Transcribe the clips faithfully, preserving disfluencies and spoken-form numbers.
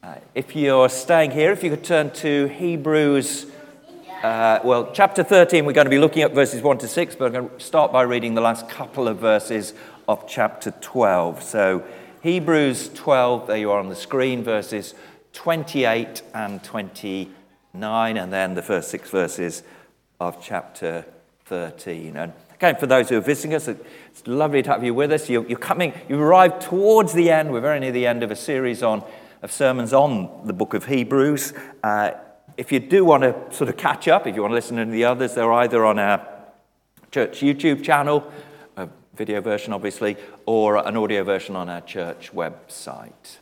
Uh, if you're staying here, if you could turn to Hebrews, uh, well, chapter thirteen, we're going to be looking at verses one to six, but I'm going to start by reading the last couple of verses of chapter twelve. So, Hebrews twelve, there you are on the screen, verses twenty-eight and twenty-nine, and then the first six verses of chapter thirteen. And again, for those who are visiting us, it's lovely to have you with us. You're, you're coming, you've arrived towards the end. We're very near the end of a series on of sermons on the book of Hebrews. Uh, if you do want to sort of catch up, if you want to listen to the others, they're either on our church YouTube channel, a video version obviously, or an audio version on our church website.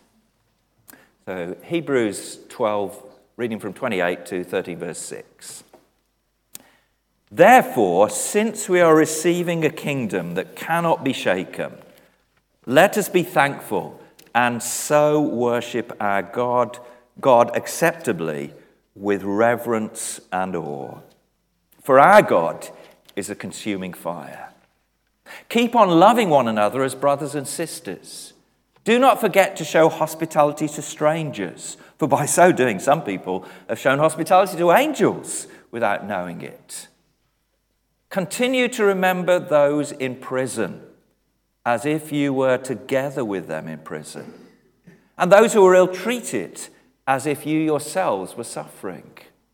So Hebrews twelve, reading from twenty-eight to thirteen, verse six. Therefore, since we are receiving a kingdom that cannot be shaken, let us be thankful and so worship our God, God acceptably with reverence and awe. For our God is a consuming fire. Keep on loving one another as brothers and sisters. Do not forget to show hospitality to strangers, for by so doing some people have shown hospitality to angels without knowing it. Continue to remember those in prison, as if you were together with them in prison, and those who were ill-treated, as if you yourselves were suffering.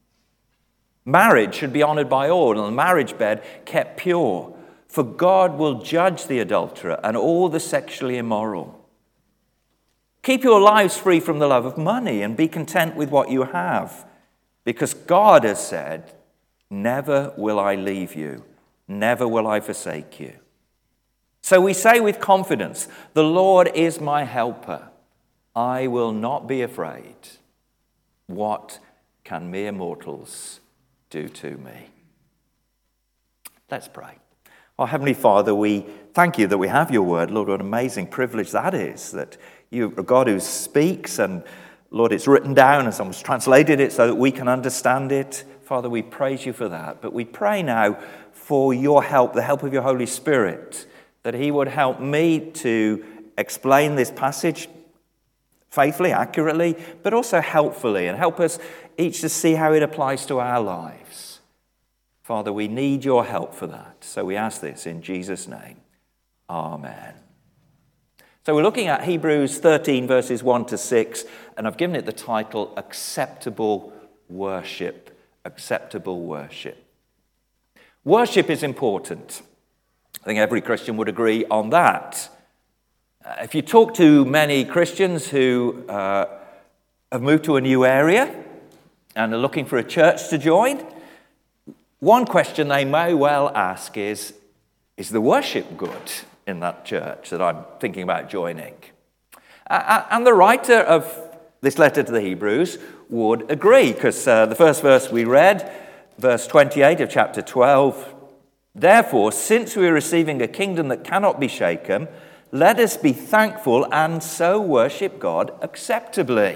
Marriage should be honored by all, and the marriage bed kept pure, for God will judge the adulterer and all the sexually immoral. Keep your lives free from the love of money, and be content with what you have, because God has said, "Never will I leave you, never will I forsake you." So we say with confidence, "The Lord is my helper. I will not be afraid. What can mere mortals do to me?" Let's pray. Our Heavenly Father, we thank you that we have your word. Lord, what an amazing privilege that is, that you are a God who speaks, and Lord, it's written down and someone's translated it so that we can understand it. Father, we praise you for that. But we pray now for your help, the help of your Holy Spirit, that he would help me to explain this passage faithfully, accurately, but also helpfully, and help us each to see how it applies to our lives. Father, we need your help for that. So we ask this in Jesus' name. Amen. So we're looking at Hebrews thirteen, verses one to six, and I've given it the title, Acceptable Worship. Acceptable Worship. Worship is important. I think every Christian would agree on that. Uh, if you talk to many Christians who uh, have moved to a new area and are looking for a church to join, one question they may well ask is, is the worship good in that church that I'm thinking about joining? Uh, and the writer of this letter to the Hebrews would agree, because uh, the first verse we read, verse twenty-eight of chapter twelve, therefore, since we are receiving a kingdom that cannot be shaken, let us be thankful and so worship God acceptably.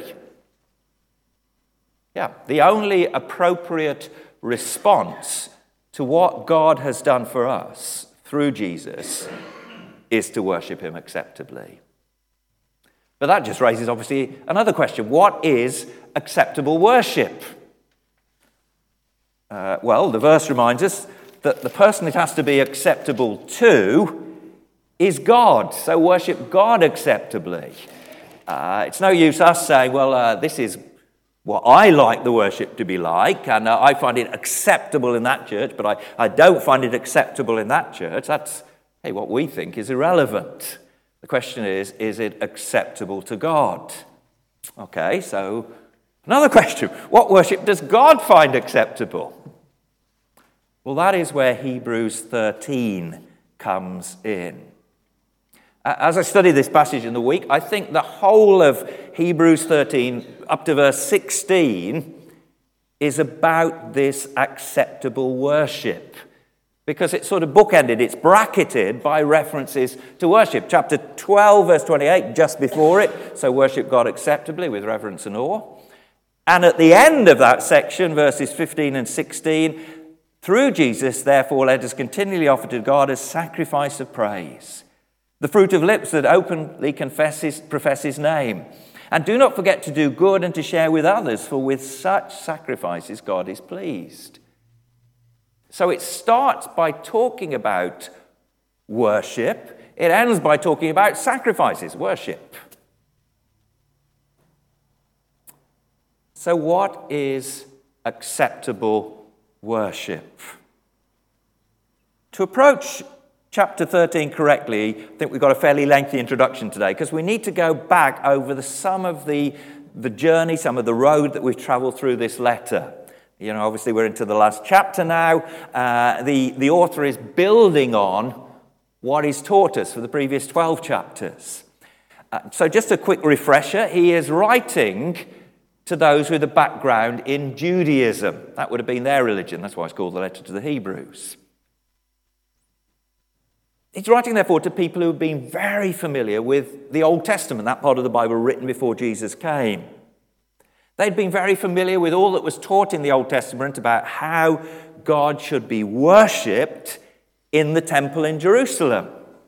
Yeah, the only appropriate response to what God has done for us through Jesus is to worship him acceptably. But that just raises, obviously, another question. What is acceptable worship? Uh, well, the verse reminds us that the person it has to be acceptable to is God. So worship God acceptably. Uh, it's no use us saying, well, uh, this is what I like the worship to be like, and uh, I find it acceptable in that church, but I, I don't find it acceptable in that church. That's, hey, what we think is irrelevant. The question is, is it acceptable to God? Okay, so another question. What worship does God find acceptable? Well, that is where Hebrews thirteen comes in. As I study this passage in the week, I think the whole of Hebrews thirteen up to verse sixteen is about this acceptable worship, because it's sort of bookended, it's bracketed by references to worship. Chapter twelve, verse twenty-eight, just before it, so worship God acceptably with reverence and awe. And at the end of that section, verses fifteen and sixteen, through Jesus, therefore, let us continually offer to God a sacrifice of praise, the fruit of lips that openly confess his, profess his name. And do not forget to do good and to share with others, for with such sacrifices God is pleased. So it starts by talking about worship. It ends by talking about sacrifices, worship. So what is acceptable worship? To approach chapter thirteen correctly, I think we've got a fairly lengthy introduction today because we need to go back over the, some of the, the journey, some of the road that we've traveled through this letter. You know, obviously we're into the last chapter now. Uh, the, the author is building on what he's taught us for the previous twelve chapters. Uh, so just a quick refresher, he is writing to those with a background in Judaism. That would have been their religion. That's why it's called the letter to the Hebrews. He's writing, therefore, to people who have been very familiar with the Old Testament, that part of the Bible written before Jesus came. They'd been very familiar with all that was taught in the Old Testament about how God should be worshipped in the temple in Jerusalem.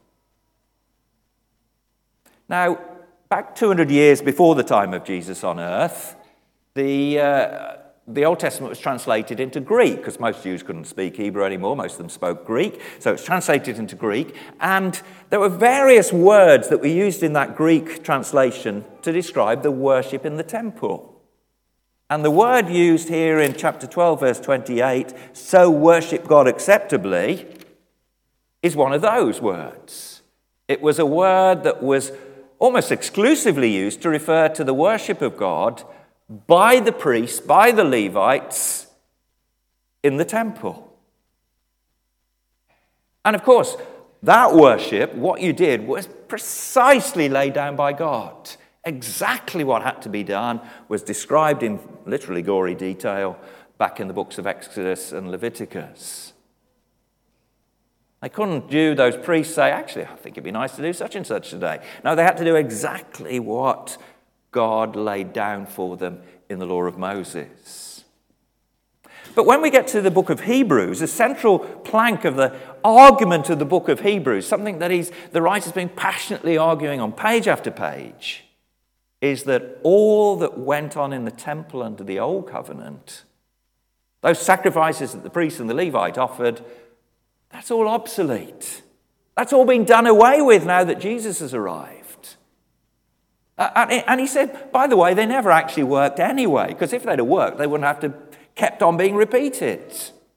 Now, back two hundred years before the time of Jesus on earth, the, uh, the Old Testament was translated into Greek, because most Jews couldn't speak Hebrew anymore. Most of them spoke Greek, so it's translated into Greek. And there were various words that were used in that Greek translation to describe the worship in the temple. And the word used here in chapter twelve, verse twenty-eight, so worship God acceptably, is one of those words. It was a word that was almost exclusively used to refer to the worship of God by the priests, by the Levites in the temple. And of course, that worship, what you did, was precisely laid down by God. Exactly what had to be done was described in literally gory detail back in the books of Exodus and Leviticus. They couldn't do, those priests, say, actually, I think it'd be nice to do such and such today. No, they had to do exactly what God laid down for them in the law of Moses. But when we get to the book of Hebrews, a central plank of the argument of the book of Hebrews, something that he's, the writer's been passionately arguing on page after page, is that all that went on in the temple under the old covenant, those sacrifices that the priest and the Levite offered, that's all obsolete. That's all been done away with now that Jesus has arrived. Uh, and he said, by the way, they never actually worked anyway, because if they'd have worked, they wouldn't have to kept on being repeated.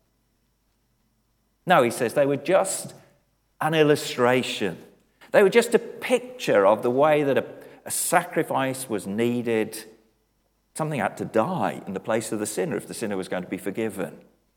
No, he says, they were just an illustration. They were just a picture of the way that a, a sacrifice was needed. Something had to die in the place of the sinner if the sinner was going to be forgiven.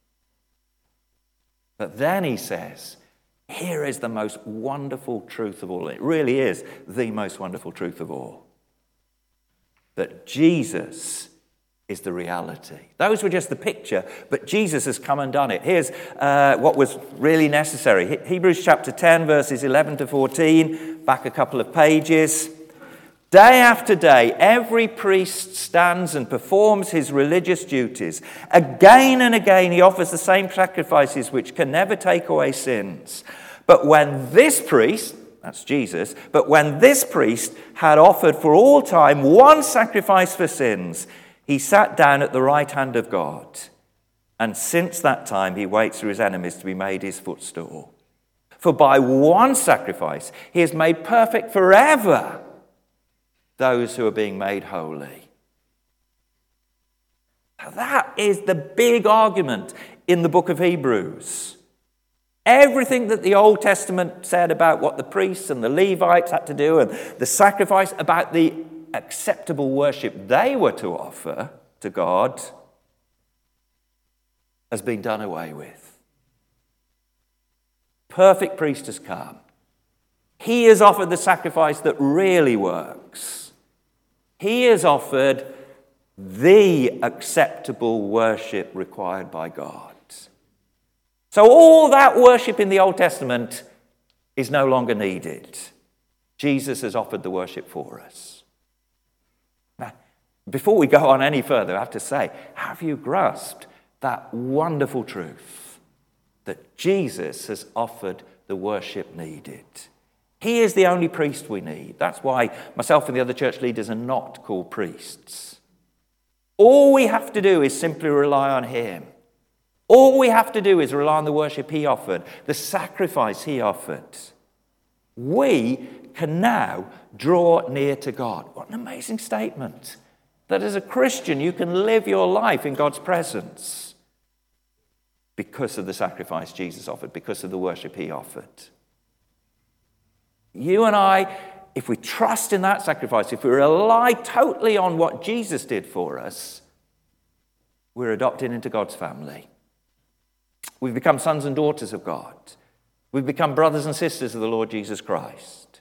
But then he says, here is the most wonderful truth of all. It really is the most wonderful truth of all. That Jesus is the reality. Those were just the picture, but Jesus has come and done it. Here's uh, what was really necessary. Hebrews chapter ten, verses eleven to fourteen, back a couple of pages. Day after day, every priest stands and performs his religious duties. Again and again, he offers the same sacrifices which can never take away sins. But when this priest, that's Jesus, but when this priest had offered for all time one sacrifice for sins, he sat down at the right hand of God. And since that time, he waits for his enemies to be made his footstool. For by one sacrifice, he has made perfect forever those who are being made holy. Now that is the big argument in the book of Hebrews. Everything that the Old Testament said about what the priests and the Levites had to do and the sacrifice, about the acceptable worship they were to offer to God, has been done away with. Perfect priest has come. He has offered the sacrifice that really works. He has offered the acceptable worship required by God. So all that worship in the Old Testament is no longer needed. Jesus has offered the worship for us. Now, before we go on any further, I have to say, have you grasped that wonderful truth that Jesus has offered the worship needed? He is the only priest we need. That's why myself and the other church leaders are not called priests. All we have to do is simply rely on him. All we have to do is rely on the worship he offered, the sacrifice he offered. We can now draw near to God. What an amazing statement. That as a Christian, you can live your life in God's presence because of the sacrifice Jesus offered, because of the worship he offered. You and I, if we trust in that sacrifice, if we rely totally on what Jesus did for us, we're adopted into God's family. We've become sons and daughters of God. We've become brothers and sisters of the Lord Jesus Christ.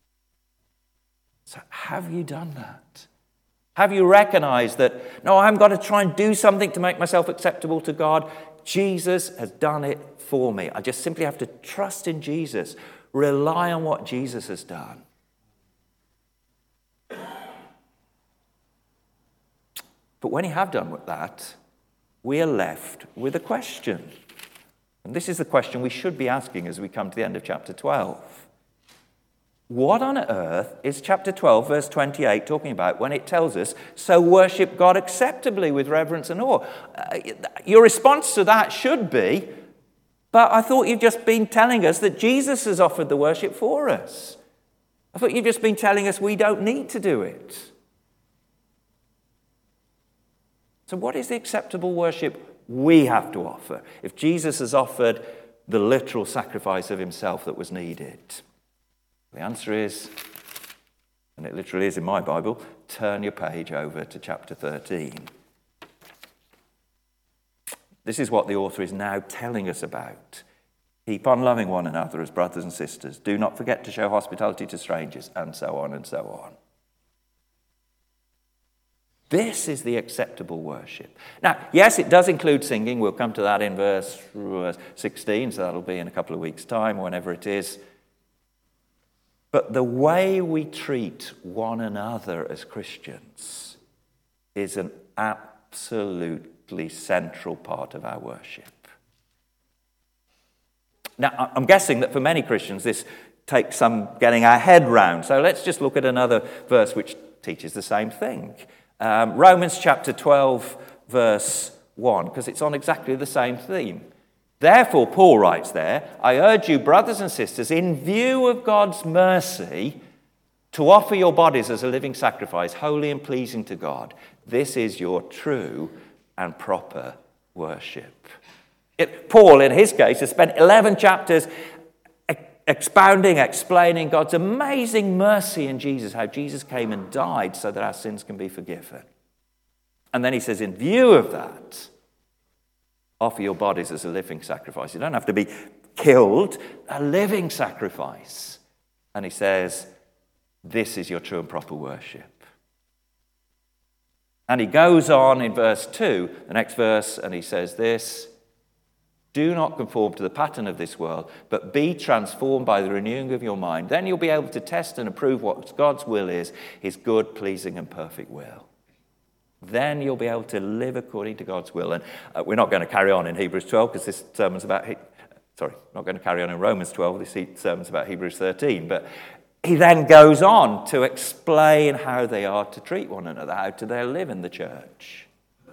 So have you done that? Have you recognized that, no, I haven't got to try and do something to make myself acceptable to God? Jesus has done it for me. I just simply have to trust in Jesus, rely on what Jesus has done. But when you have done that, we are left with a question. And this is the question we should be asking as we come to the end of chapter twelve. What on earth is chapter twelve, verse twenty-eight talking about when it tells us, so worship God acceptably with reverence and awe? Uh, your response to that should be, but I thought you've just been telling us that Jesus has offered the worship for us. I thought you've just been telling us we don't need to do it. So what is the acceptable worship we have to offer if Jesus has offered the literal sacrifice of himself that was needed? The answer is, and it literally is in my Bible, turn your page over to chapter thirteen. This is what the author is now telling us about. Keep on loving one another as brothers and sisters. Do not forget to show hospitality to strangers, and so on and so on. This is the acceptable worship. Now, yes, it does include singing. We'll come to that in verse sixteen, so that'll be in a couple of weeks' time, whenever it is. But the way we treat one another as Christians is an absolutely central part of our worship. Now, I'm guessing that for many Christians this takes some getting our head round. So let's just look at another verse which teaches the same thing. Um, Romans chapter twelve, verse one, because it's on exactly the same theme. Therefore, Paul writes there, I urge you, brothers and sisters, in view of God's mercy, to offer your bodies as a living sacrifice, holy and pleasing to God. This is your true and proper worship. It, Paul, in his case, has spent eleven chapters expounding, explaining God's amazing mercy in Jesus, how Jesus came and died so that our sins can be forgiven. And then he says, in view of that, offer your bodies as a living sacrifice. You don't have to be killed, a living sacrifice. And he says, this is your true and proper worship. And he goes on in verse two, the next verse, and he says this, do not conform to the pattern of this world, but be transformed by the renewing of your mind. Then you'll be able to test and approve what God's will is, his good, pleasing, and perfect will. Then you'll be able to live according to God's will. And uh, we're not going to carry on in Hebrews twelve because this sermon's about, he- sorry, not going to carry on in Romans twelve, this sermon's about Hebrews thirteen. But he then goes on to explain how they are to treat one another, how do they live in the church.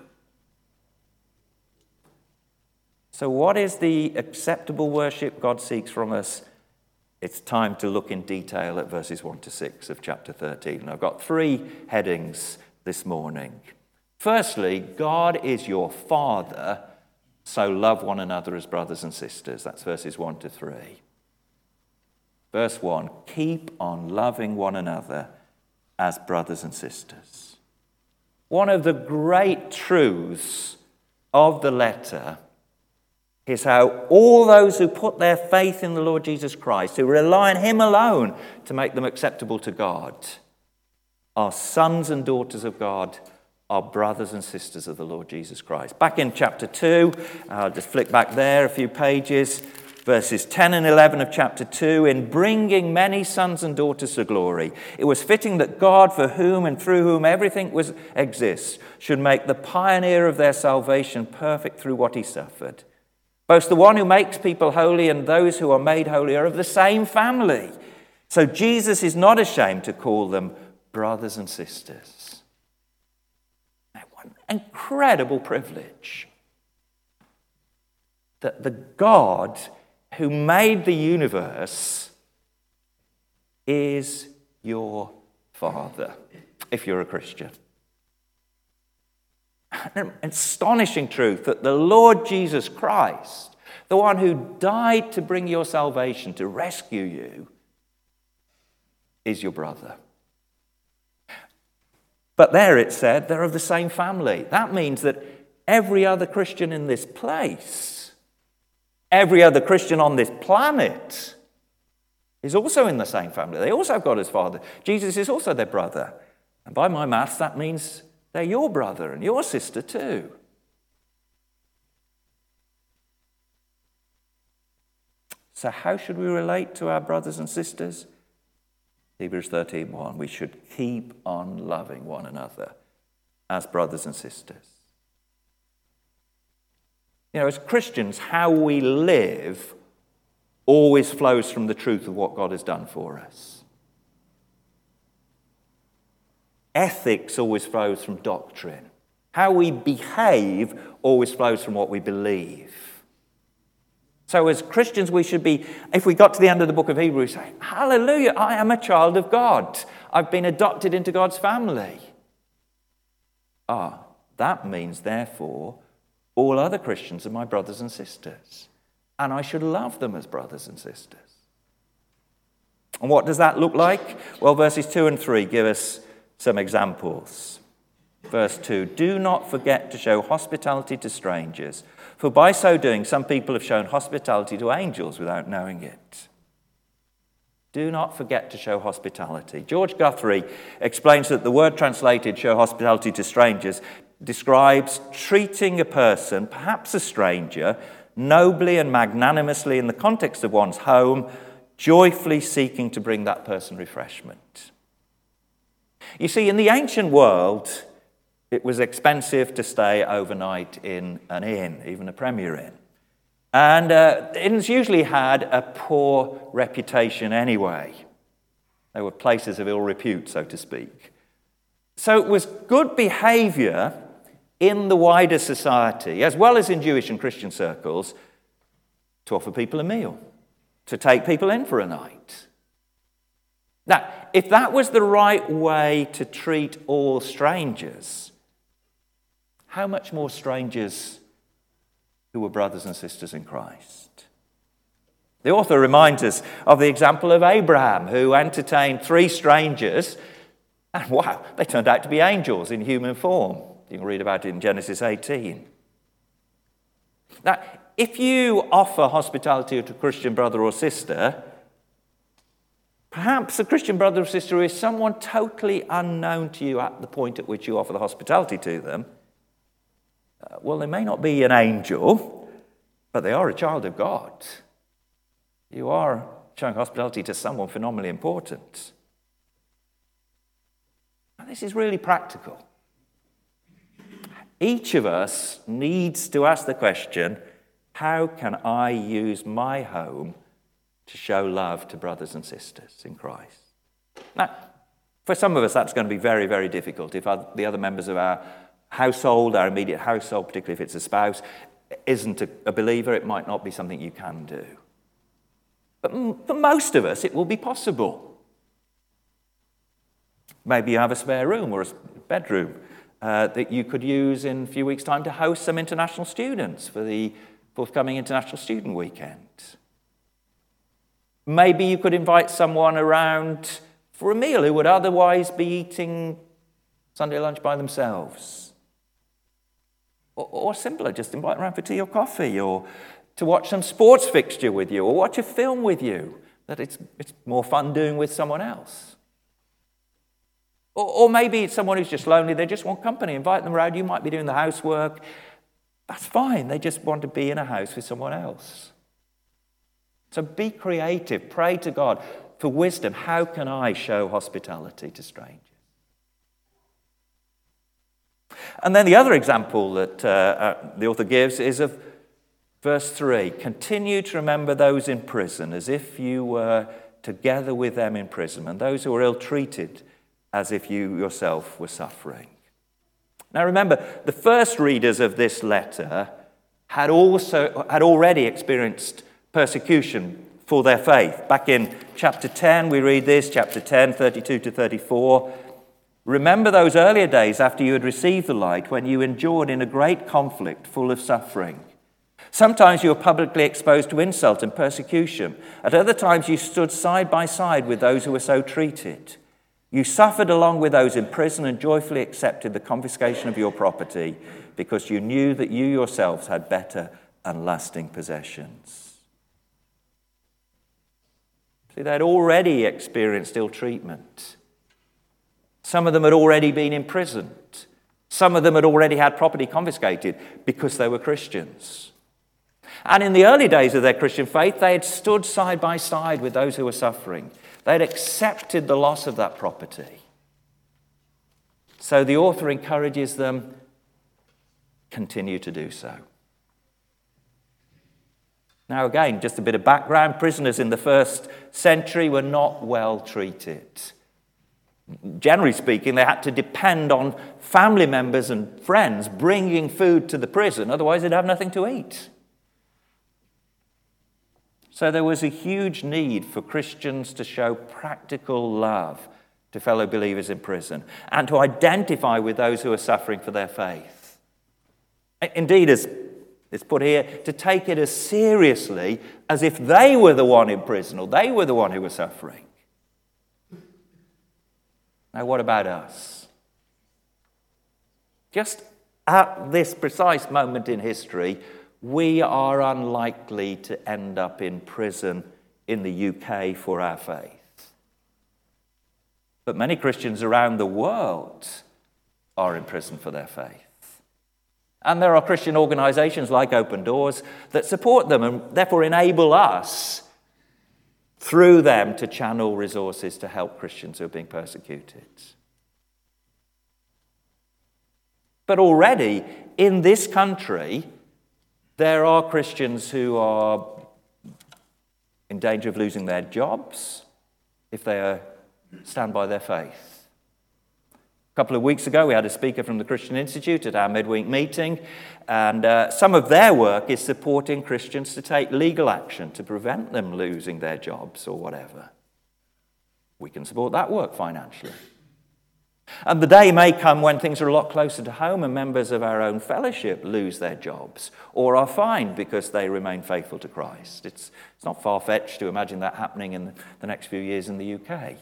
So what is the acceptable worship God seeks from us? It's time to look in detail at verses one to six of chapter thirteen. I've got three headings this morning. Firstly, God is your Father, so love one another as brothers and sisters. That's verses one to three. Verse one, keep on loving one another as brothers and sisters. One of the great truths of the letter is how all those who put their faith in the Lord Jesus Christ, who rely on him alone to make them acceptable to God, are sons and daughters of God, are brothers and sisters of the Lord Jesus Christ. Back in chapter two, I'll just flick back there a few pages, verses ten and eleven of chapter two, in bringing many sons and daughters to glory, it was fitting that God, for whom and through whom everything was exists, should make the pioneer of their salvation perfect through what he suffered. Both the one who makes people holy and those who are made holy are of the same family. So Jesus is not ashamed to call them brothers and sisters. Now, what an incredible privilege that the God who made the universe is your Father, if you're a Christian. An astonishing truth that the Lord Jesus Christ, the one who died to bring your salvation, to rescue you, is your brother. But there it said they're of the same family. That means that every other Christian in this place, every other Christian on this planet, is also in the same family. They also have God as Father. Jesus is also their brother. And by my maths, that means they're your brother and your sister too. So how should we relate to our brothers and sisters? Hebrews thirteen one, we should keep on loving one another as brothers and sisters. You know, as Christians, how we live always flows from the truth of what God has done for us. Ethics always flows from doctrine. How we behave always flows from what we believe. So as Christians, we should be, if we got to the end of the book of Hebrews, say, hallelujah, I am a child of God. I've been adopted into God's family. Ah, that means, therefore, all other Christians are my brothers and sisters. And I should love them as brothers and sisters. And what does that look like? Well, verses two and three give us some examples. Verse two, do not forget to show hospitality to strangers, for by so doing some people have shown hospitality to angels without knowing it. Do not forget to show hospitality. George Guthrie explains that the word translated show hospitality to strangers describes treating a person, perhaps a stranger, nobly and magnanimously in the context of one's home, joyfully seeking to bring that person refreshment. You see, in the ancient world, it was expensive to stay overnight in an inn, even a Premier Inn. And uh, inns usually had a poor reputation anyway. They were places of ill repute, so to speak. So it was good behavior in the wider society, as well as in Jewish and Christian circles, to offer people a meal, to take people in for a night. Now, if that was the right way to treat all strangers, how much more strangers who were brothers and sisters in Christ? The author reminds us of the example of Abraham, who entertained three strangers, and wow, they turned out to be angels in human form. You can read about it in Genesis eighteen. Now, if you offer hospitality to a Christian brother or sister, perhaps a Christian brother or sister is someone totally unknown to you at the point at which you offer the hospitality to them. Uh, well, they may not be an angel, but they are a child of God. You are showing hospitality to someone phenomenally important. And this is really practical. Each of us needs to ask the question, how can I use my home to show love to brothers and sisters in Christ? Now, for some of us, that's going to be very, very difficult. If the other members of our household, our immediate household, particularly if it's a spouse, isn't a, a believer, it might not be something you can do. But for most of us, it will be possible. Maybe you have a spare room or a bedroom uh, that you could use in a few weeks' time to host some international students for the forthcoming International Student Weekend. Maybe you could invite someone around for a meal who would otherwise be eating Sunday lunch by themselves. Or, or simpler, just invite them around for tea or coffee, or to watch some sports fixture with you, or watch a film with you that it's, it's more fun doing with someone else. Or, or maybe it's someone who's just lonely, they just want company, invite them around, you might be doing the housework. That's fine, they just want to be in a house with someone else. So be creative, pray to God for wisdom. How can I show hospitality to strangers? And then the other example that uh, uh, the author gives is of verse three. Continue to remember those in prison as if you were together with them in prison, and those who are ill-treated as if you yourself were suffering. Now remember, the first readers of this letter had also had already experienced persecution for their faith. Back in chapter ten, we read this, chapter ten, thirty-two to thirty-four. Remember those earlier days after you had received the light, when you endured in a great conflict full of suffering. Sometimes you were publicly exposed to insult and persecution. At other times you stood side by side with those who were so treated. You suffered along with those in prison and joyfully accepted the confiscation of your property because you knew that you yourselves had better and lasting possessions. See, they'd already experienced ill treatment. Some of them had already been imprisoned. Some of them had already had property confiscated because they were Christians. And in the early days of their Christian faith, they had stood side by side with those who were suffering. They had accepted the loss of that property. So the author encourages them, continue to do so. Now again, just a bit of background. Prisoners in the first century were not well treated. Generally speaking, they had to depend on family members and friends bringing food to the prison, otherwise they'd have nothing to eat. So there was a huge need for Christians to show practical love to fellow believers in prison and to identify with those who are suffering for their faith. Indeed, as it's put here, to take it as seriously as if they were the one in prison or they were the one who was suffering. Now, what about us? Just at this precise moment in history, we are unlikely to end up in prison in the U K for our faith. But many Christians around the world are in prison for their faith. And there are Christian organisations like Open Doors that support them and therefore enable us through them to channel resources to help Christians who are being persecuted. But already in this country, there are Christians who are in danger of losing their jobs if they are, stand by their faith. A couple of weeks ago, we had a speaker from the Christian Institute at our midweek meeting, and uh, some of their work is supporting Christians to take legal action to prevent them losing their jobs or whatever. We can support that work financially. And the day may come when things are a lot closer to home and members of our own fellowship lose their jobs or are fined because they remain faithful to Christ. It's, it's not far-fetched to imagine that happening in the next few years in the U K.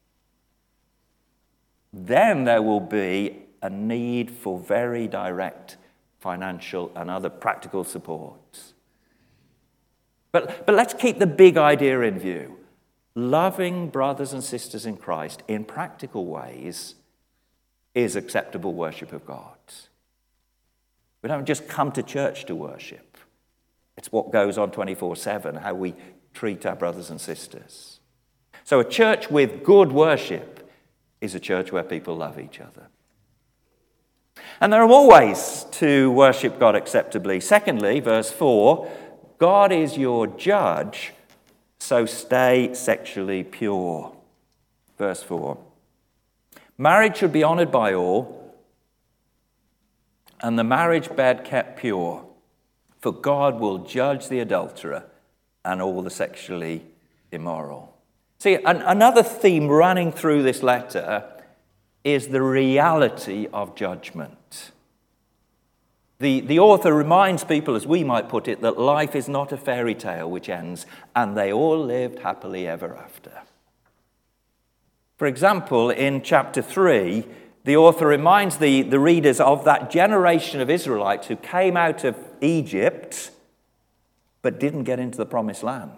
Then there will be a need for very direct financial and other practical support. But, but let's keep the big idea in view. Loving brothers and sisters in Christ in practical ways is acceptable worship of God. We don't just come to church to worship. It's what goes on twenty-four seven, how we treat our brothers and sisters. So a church with good worship is a church where people love each other. And there are more ways to worship God acceptably. Secondly, verse four, God is your judge, so stay sexually pure. Verse four. Marriage should be honored by all, and the marriage bed kept pure, for God will judge the adulterer and all the sexually immoral. See, an, another theme running through this letter is the reality of judgment. The, the author reminds people, as we might put it, that life is not a fairy tale which ends, and they all lived happily ever after. For example, in chapter three, the author reminds the, the readers of that generation of Israelites who came out of Egypt but didn't get into the promised land.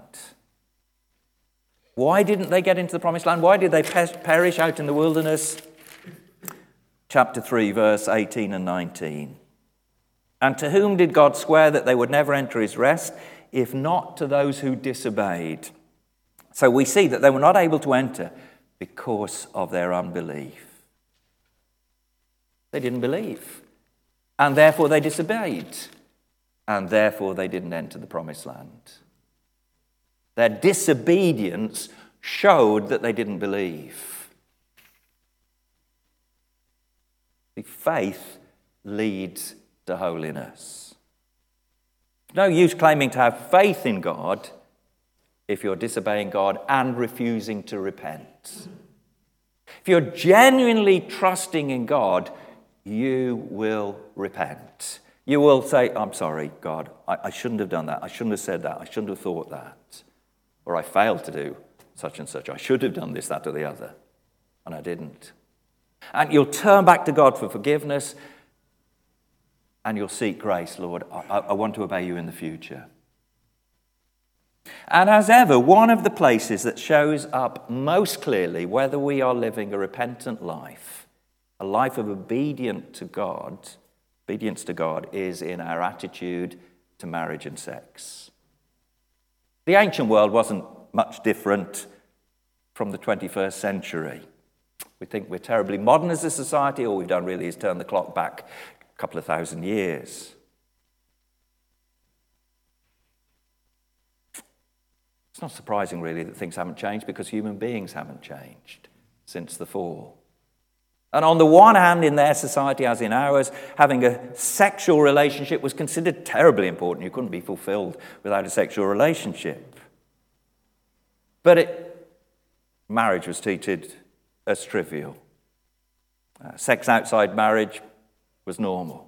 Why didn't they get into the promised land? Why did they perish out in the wilderness? Chapter three, verse eighteen and nineteen. And to whom did God swear that they would never enter his rest, if not to those who disobeyed? So we see that they were not able to enter because of their unbelief. They didn't believe, and therefore they disobeyed, and therefore they didn't enter the promised land. Their disobedience showed that they didn't believe. The faith leads to holiness. No use claiming to have faith in God if you're disobeying God and refusing to repent. If you're genuinely trusting in God, you will repent. You will say, I'm sorry, God, I, I shouldn't have done that. I shouldn't have said that. I shouldn't have thought that. Or I failed to do such and such. I should have done this, that, or the other. And I didn't. And you'll turn back to God for forgiveness. And you'll seek grace, Lord. I, I want to obey you in the future. And as ever, one of the places that shows up most clearly whether we are living a repentant life, a life of obedience to God, obedience to God, is in our attitude to marriage and sex. The ancient world wasn't much different from the twenty-first century. We think we're terribly modern as a society. All we've done really is turn the clock back a couple of thousand years. It's not surprising, really, that things haven't changed because human beings haven't changed since the fall. And on the one hand, in their society, as in ours, having a sexual relationship was considered terribly important. You couldn't be fulfilled without a sexual relationship. But it, marriage was treated as trivial. Uh, sex outside marriage was normal.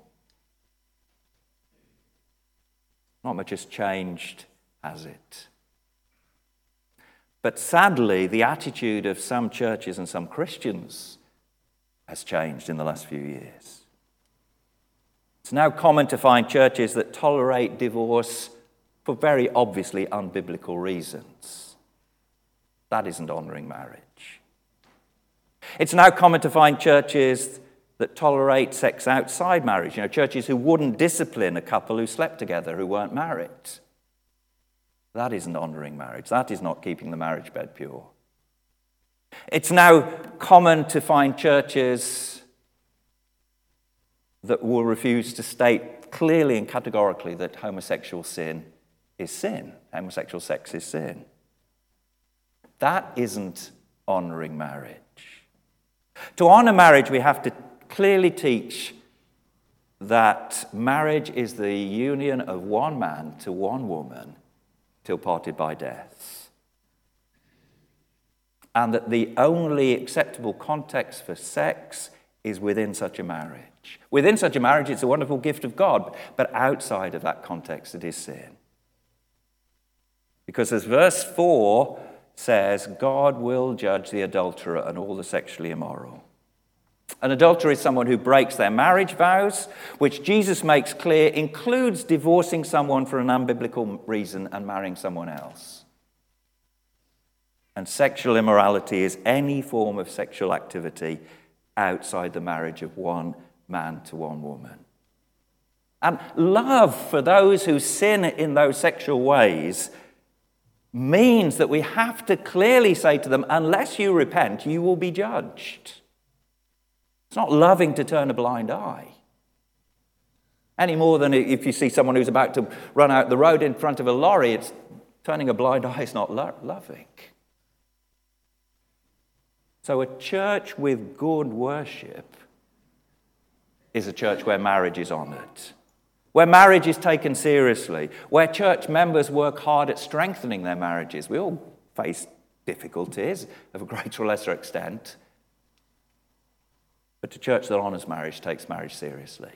Not much has changed, has it? But sadly, the attitude of some churches and some Christians has changed in the last few years. It's now common to find churches that tolerate divorce for very obviously unbiblical reasons. That isn't honouring marriage. It's now common to find churches that tolerate sex outside marriage. You know, churches who wouldn't discipline a couple who slept together who weren't married. That isn't honouring marriage. That is not keeping the marriage bed pure. It's now common to find churches that will refuse to state clearly and categorically that homosexual sin is sin. Homosexual sex is sin. That isn't honouring marriage. To honour marriage, we have to clearly teach that marriage is the union of one man to one woman till parted by death. And that the only acceptable context for sex is within such a marriage. Within such a marriage, it's a wonderful gift of God, but outside of that context, it is sin. Because as verse four says, God will judge the adulterer and all the sexually immoral. An adulterer is someone who breaks their marriage vows, which Jesus makes clear includes divorcing someone for an unbiblical reason and marrying someone else. And sexual immorality is any form of sexual activity outside the marriage of one man to one woman. And love for those who sin in those sexual ways means that we have to clearly say to them, unless you repent, you will be judged. It's not loving to turn a blind eye. Any more than if you see someone who's about to run out the road in front of a lorry, it's turning a blind eye is not lo- loving. So a church with good worship is a church where marriage is honoured, where marriage is taken seriously, where church members work hard at strengthening their marriages. We all face difficulties of a greater or lesser extent. But a church that honours marriage takes marriage seriously.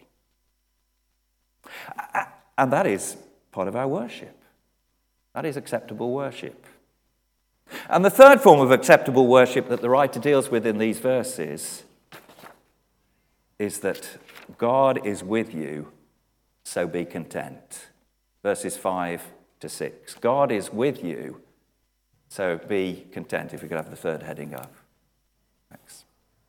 And that is part of our worship. That is acceptable worship. And the third form of acceptable worship that the writer deals with in these verses is that God is with you, so be content. Verses five to six. God is with you, so be content. If we could have the third heading up. Thanks.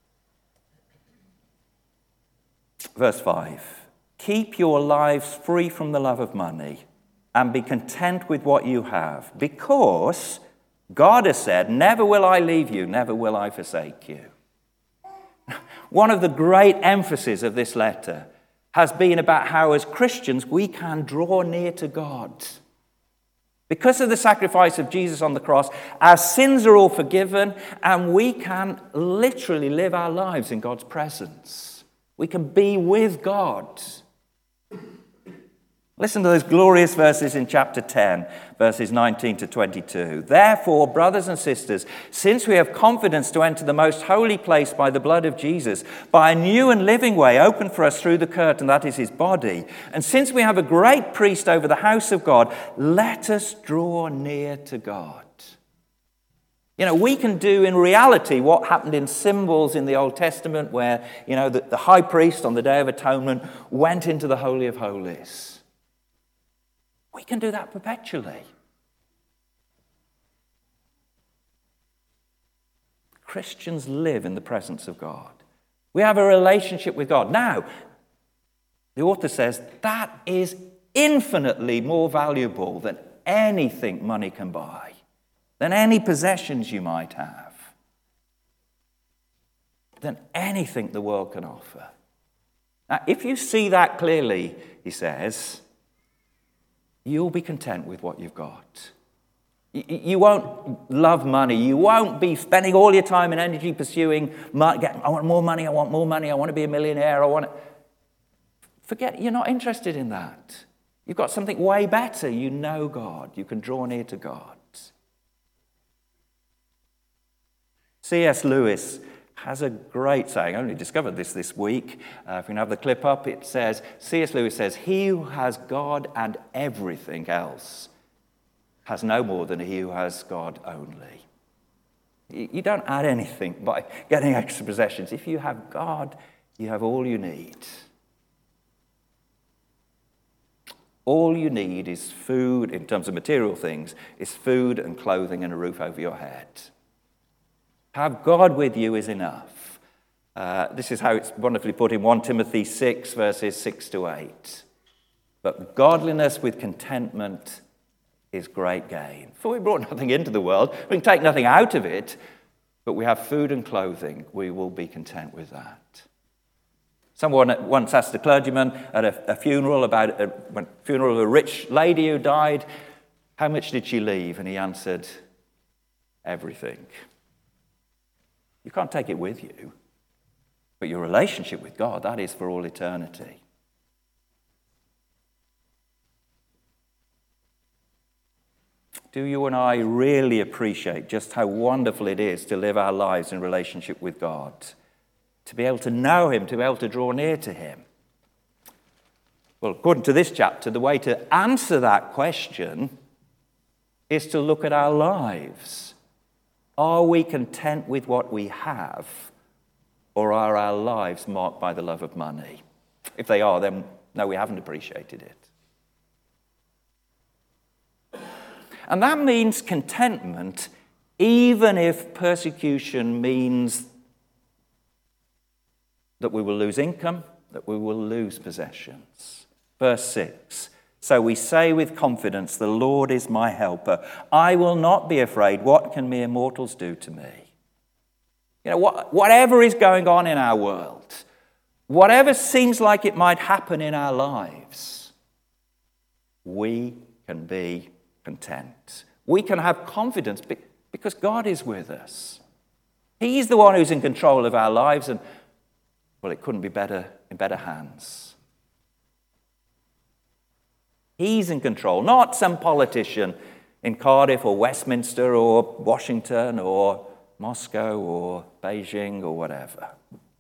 Verse five, keep your lives free from the love of money and be content with what you have, because God has said, never will I leave you, never will I forsake you. One of the great emphases of this letter has been about how as Christians we can draw near to God. Because of the sacrifice of Jesus on the cross, our sins are all forgiven, and we can literally live our lives in God's presence. We can be with God. Listen to those glorious verses in chapter ten, verses nineteen to twenty-two. Therefore, brothers and sisters, since we have confidence to enter the most holy place by the blood of Jesus, by a new and living way opened for us through the curtain, that is his body, and since we have a great priest over the house of God, let us draw near to God. You know, we can do in reality what happened in symbols in the Old Testament, where, you know, the, the high priest on the Day of Atonement went into the Holy of Holies. We can do that perpetually. Christians live in the presence of God. We have a relationship with God. Now, the author says that is infinitely more valuable than anything money can buy, than any possessions you might have, than anything the world can offer. Now, if you see that clearly, he says, you'll be content with what you've got. You won't love money. You won't be spending all your time and energy pursuing money. I want more money. I want more money. I want to be a millionaire. I want to... Forget, you're not interested in that. You've got something way better. You know God. You can draw near to God. C S Lewis has a great saying. I only discovered this this week. Uh, if we can have the clip up, it says, C S Lewis says, he who has God and everything else has no more than he who has God only. You don't add anything by getting extra possessions. If you have God, you have all you need. All you need is food, in terms of material things, is food and clothing and a roof over your head. Have God with you is enough. Uh, this is how it's wonderfully put in First Timothy six, verses six to eight. But godliness with contentment is great gain. For we brought nothing into the world, we can take nothing out of it, but we have food and clothing, we will be content with that. Someone once asked a clergyman at a, a funeral about a, a funeral of a rich lady who died, how much did she leave? And he answered, everything. You can't take it with you, but your relationship with God, that is for all eternity. Do you and I really appreciate just how wonderful it is to live our lives in relationship with God? To be able to know him, to be able to draw near to him? Well, according to this chapter, the way to answer that question is to look at our lives. Are we content with what we have, or are our lives marked by the love of money? If they are, then no, we haven't appreciated it. And that means contentment, even if persecution means that we will lose income, that we will lose possessions. Verse six, so we say with confidence, the Lord is my helper. I will not be afraid. What can mere mortals do to me? You know, what, whatever is going on in our world, whatever seems like it might happen in our lives, we can be content. We can have confidence because God is with us. He's the one who's in control of our lives, and well, it couldn't be better in better hands. He's in control, not some politician in Cardiff or Westminster or Washington or Moscow or Beijing or whatever.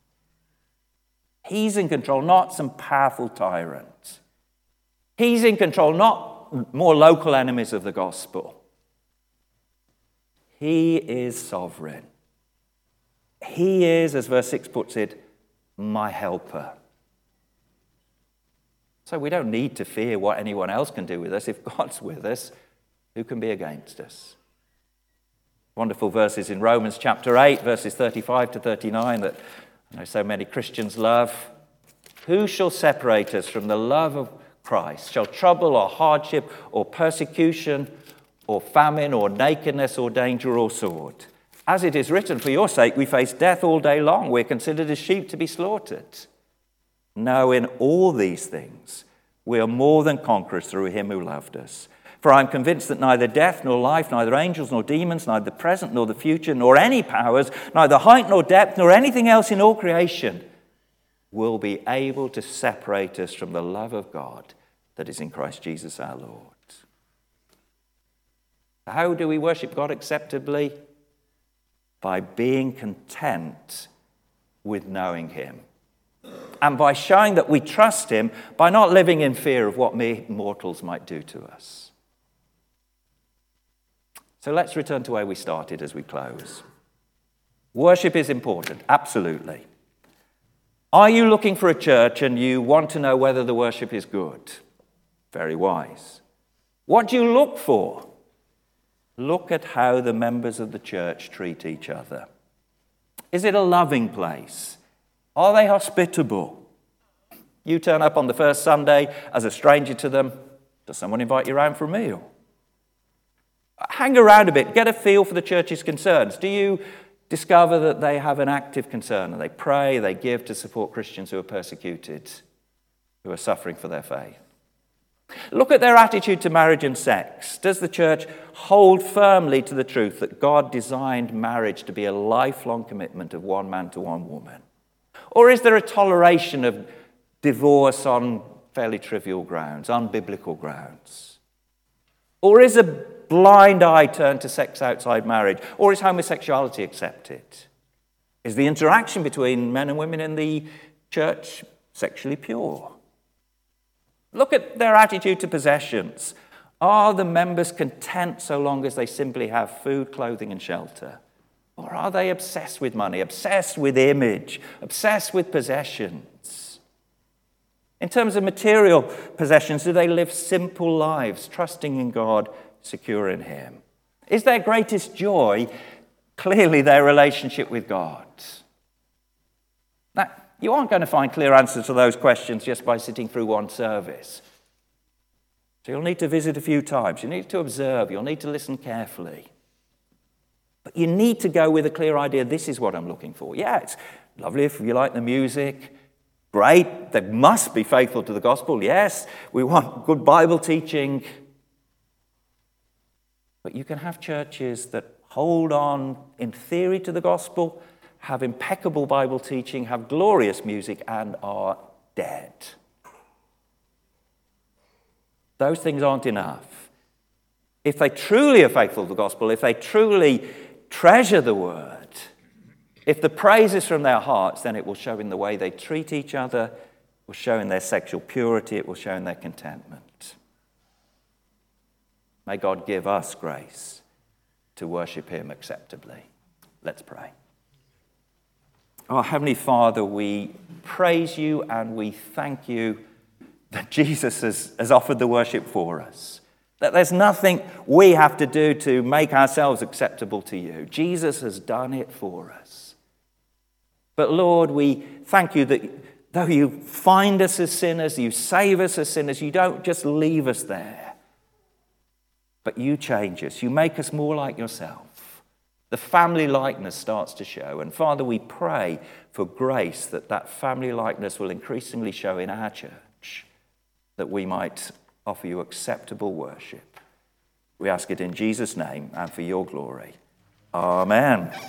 He's in control, not some powerful tyrant. He's in control, not more local enemies of the gospel. He is sovereign. He is, as verse six puts it, my helper. So we don't need to fear what anyone else can do with us. If God's with us, who can be against us? Wonderful verses in Romans chapter eight, verses thirty-five to thirty-nine that I know so many Christians love. Who shall separate us from the love of Christ? Shall trouble or hardship or persecution or famine or nakedness or danger or sword? As it is written, for your sake we face death all day long. We're considered as sheep to be slaughtered. No, in all these things, we are more than conquerors through him who loved us. For I am convinced that neither death nor life, neither angels nor demons, neither the present nor the future, nor any powers, neither height nor depth, nor anything else in all creation will be able to separate us from the love of God that is in Christ Jesus our Lord. How do we worship God acceptably? By being content with knowing him. And by showing that we trust him by not living in fear of what mere mortals might do to us. So let's return to where we started as we close. Worship is important, absolutely. Are you looking for a church and you want to know whether the worship is good? Very wise. What do you look for? Look at how the members of the church treat each other. Is it a loving place? Are they hospitable? You turn up on the first Sunday as a stranger to them. Does someone invite you around for a meal? Hang around a bit, get a feel for the church's concerns. Do you discover that they have an active concern and they pray, they give to support Christians who are persecuted, who are suffering for their faith? Look at their attitude to marriage and sex. Does the church hold firmly to the truth that God designed marriage to be a lifelong commitment of one man to one woman? Or is there a toleration of divorce on fairly trivial grounds, unbiblical grounds? Or is a blind eye turned to sex outside marriage? Or is homosexuality accepted? Is the interaction between men and women in the church sexually pure? Look at their attitude to possessions. Are the members content so long as they simply have food, clothing, and shelter? Or are they obsessed with money, obsessed with image, obsessed with possessions? In terms of material possessions, do they live simple lives, trusting in God, secure in him? Is their greatest joy clearly their relationship with God? Now, you aren't going to find clear answers to those questions just by sitting through one service. So you'll need to visit a few times. You need to observe. You'll need to listen carefully. But you need to go with a clear idea, this is what I'm looking for. Yeah, it's lovely if you like the music. Great, they must be faithful to the gospel. Yes, we want good Bible teaching. But you can have churches that hold on in theory to the gospel, have impeccable Bible teaching, have glorious music, and are dead. Those things aren't enough. If they truly are faithful to the gospel, if they truly treasure the word, if the praise is from their hearts, then it will show in the way they treat each other, it will show in their sexual purity, it will show in their contentment. May God give us grace to worship him acceptably. Let's pray. Our Heavenly Father, we praise you and we thank you that Jesus has, has offered the worship for us. That there's nothing we have to do to make ourselves acceptable to you. Jesus has done it for us. But Lord, we thank you that though you find us as sinners, you save us as sinners, you don't just leave us there. But you change us. You make us more like yourself. The family likeness starts to show. And Father, we pray for grace that that family likeness will increasingly show in our church, that we might offer you acceptable worship. We ask it in Jesus' name and for your glory. Amen.